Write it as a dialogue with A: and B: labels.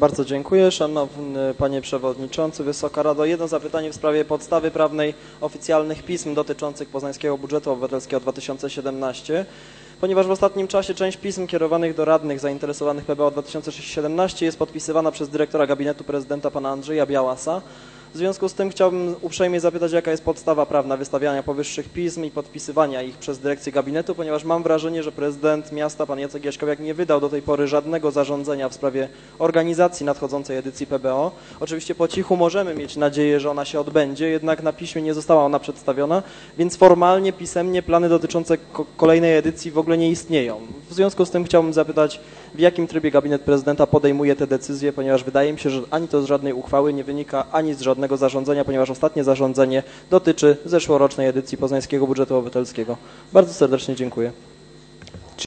A: Bardzo dziękuję. Szanowny Panie Przewodniczący, Wysoka Rado. Jedno zapytanie w sprawie podstawy prawnej oficjalnych pism dotyczących poznańskiego budżetu obywatelskiego 2017. Ponieważ w ostatnim czasie część pism kierowanych do radnych zainteresowanych PBO 2017 jest podpisywana przez dyrektora gabinetu prezydenta pana Andrzeja Białasa. W związku z tym chciałbym uprzejmie zapytać, jaka jest podstawa prawna wystawiania powyższych pism i podpisywania ich przez dyrekcję gabinetu, ponieważ mam wrażenie, że prezydent miasta, pan Jacek Jaśkowiak, nie wydał do tej pory żadnego zarządzenia w sprawie organizacji nadchodzącej edycji PBO. Oczywiście po cichu możemy mieć nadzieję, że ona się odbędzie, jednak na piśmie nie została ona przedstawiona, więc formalnie, pisemnie plany dotyczące kolejnej edycji w ogóle nie istnieją. W związku z tym chciałbym zapytać, w jakim trybie gabinet prezydenta podejmuje te decyzje, ponieważ wydaje mi się, że ani to z żadnej uchwały nie wynika, ani z żadnego zarządzenia, ponieważ ostatnie zarządzenie dotyczy zeszłorocznej edycji poznańskiego budżetu obywatelskiego. Bardzo serdecznie dziękuję.